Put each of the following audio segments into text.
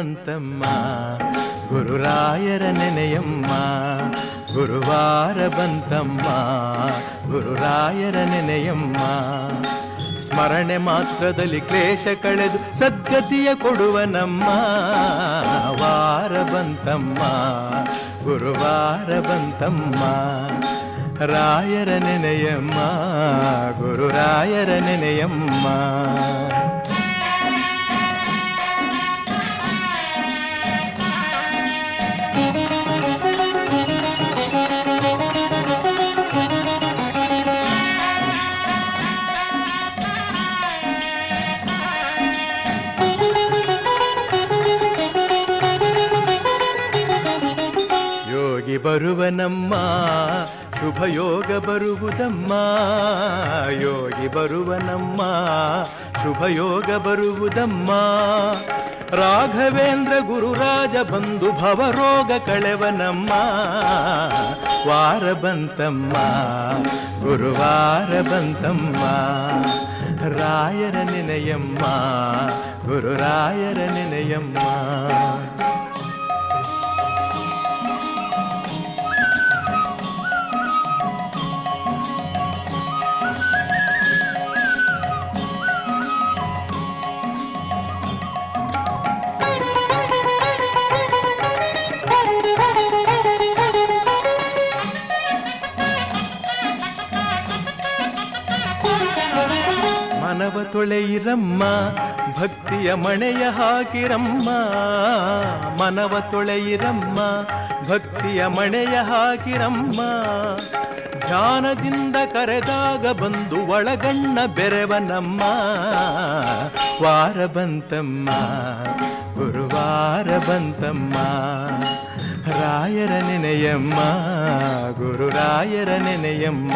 ಬಂತಮ್ಮ ಗುರುರಾಯರ ನೆನೆಯಮ್ಮ, ಗುರುವಾರ ಬಂತಮ್ಮ ಗುರುರಾಯರ ನೆನೆಯಮ್ಮ. ಸ್ಮರಣೆ ಮಾತ್ರದಲ್ಲಿ ಕ್ಲೇಶ ಕಳೆದು ಸದ್ಗತಿಯ ಕೊಡುವ ನಮ್ಮ ವಾರ ಬಂತಮ್ಮ ಗುರುವಾರ ಬಂತಮ್ಮ. ರಾಯರ ನೆನೆಯಮ್ಮ ಗುರುರಾಯರ ನೆನೆಯಮ್ಮ. ಯೋಗಿ ಬರುವನಮ್ಮ ಶುಭಯೋಗ ಬರುವುದಮ್ಮ, ಯೋಗಿ ಬರುವನಮ್ಮ ಶುಭಯೋಗ ಬರುವುದಮ್ಮ. ರಾಘವೇಂದ್ರ ಗುರುರಾಜ ಬಂಧು ಭವರೋಗ ಕಳೆವನಮ್ಮ ವಾರ ಬಂತಮ್ಮ ಗುರುವಾರ ಬಂತಮ್ಮ. ರಾಯರ ನೆನೆಯಮ್ಮ ಗುರುರಾಯರ ನೆನೆಯಮ್ಮ. ಮನವ ತೊಳೆಯಿರಮ್ಮ ಭಕ್ತಿಯ ಮಣೆಯ ಹಾಕಿರಮ್ಮ, ಮನವ ತೊಳೆಯಿರಮ್ಮ ಭಕ್ತಿಯ ಮಣೆಯ ಹಾಕಿರಮ್ಮ. ಧ್ಯಾನದಿಂದ ಕರೆದಾಗ ಬಂದು ಒಳಗಣ್ಣ ಬೆರೆವನಮ್ಮ ವಾರ ಬಂತಮ್ಮ ಗುರುವಾರ ಬಂತಮ್ಮ. ರಾಯರ ನೆನೆಯಮ್ಮ ಗುರುರಾಯರ ನೆನೆಯಮ್ಮ.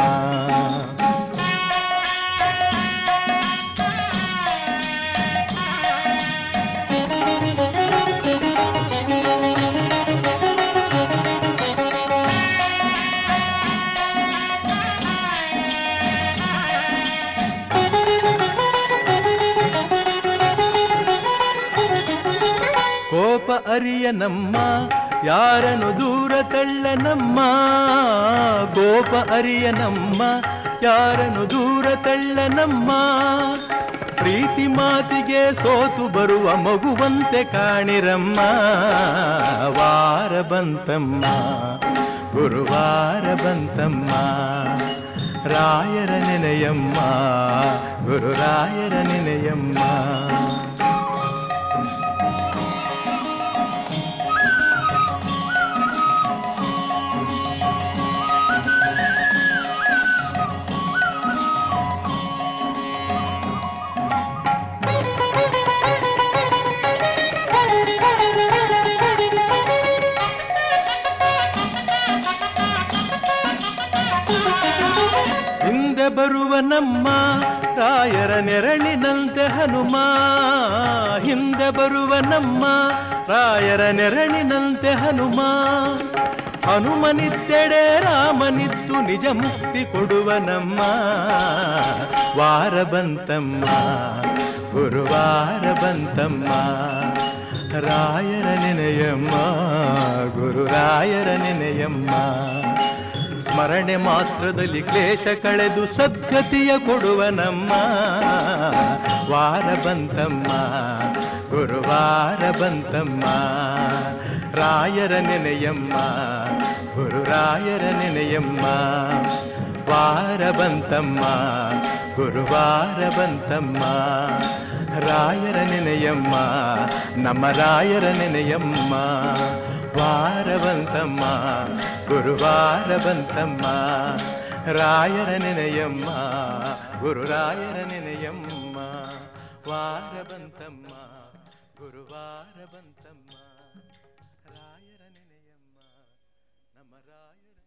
ಕೋಪ ಅರಿಯನಮ್ಮ ಯಾರನ್ನು ದೂರ ತಳ್ಳನಮ್ಮ, ಕೋಪ ಅರಿಯನಮ್ಮ ಯಾರನ್ನು ದೂರ ತಳ್ಳನಮ್ಮ. ಪ್ರೀತಿ ಮಾತಿಗೆ ಸೋತು ಬರುವ ಮಗುವಂತೆ ಕಾಣಿರಮ್ಮ ವಾರ ಬಂತಮ್ಮ ಗುರುವಾರ ಬಂತಮ್ಮ. ರಾಯರ ನೆನೆಯಮ್ಮ ಗುರುರಾಯರ ನೆನೆಯಮ್ಮ. ಹಿಂದೆ ಬರುವ ನಮ್ಮ ರಾಯರ ನೆರಳಿನಂತೆ ಹನುಮ, ಹಿಂದೆ ಬರುವ ನಮ್ಮ ರಾಯರ ನೆರಳಿನಂತೆ ಹನುಮ. ಹನುಮನಿದ್ದೆಡೆ ರಾಮನಿದ್ದು ನಿಜ ಮುಕ್ತಿ ಕೊಡುವ ನಮ್ಮ ವಾರ ಬಂತಮ್ಮ ಗುರುವಾರ ಬಂತಮ್ಮ. ರಾಯರ ನೆನೆಯಮ್ಮ ಗುರುರಾಯರ ನೆನೆಯಮ್ಮ. ಸ್ಮರಣೆ ಮಾತ್ರದಲ್ಲಿ ಕ್ಲೇಶ ಕಳೆದು ಸದ್ಗತಿಯ ಕೊಡುವ ನಮ್ಮ ವಾರ ಬಂತಮ್ಮ ಗುರುವಾರ ಬಂತಮ್ಮ. ರಾಯರ ನೆನೆಯಮ್ಮ ಗುರುರಾಯರ ನೆನೆಯಮ್ಮ. ವಾರ ಬಂತಮ್ಮ ಗುರುವಾರ ಬಂತಮ್ಮ. ರಾಯರ ನೆನೆಯಮ್ಮ ನಮ್ಮ ರಾಯರ ನೆನೆಯಮ್ಮ. ವಾರ ಬಂತಮ್ಮ ಗುರುವಾರ ಬಂತಮ್ಮ. ರಾಯರ ನೆನೆಯಮ್ಮ ಗುರುರಾಯರ ನೆನೆಯಮ್ಮ. ವಾರ ಬಂತಮ್ಮ ಗುರುವಾರ ಬಂತಮ್ಮ. ರಾಯರ ನೆನೆಯಮ್ಮ ನಮ್ಮ ರಾಯರ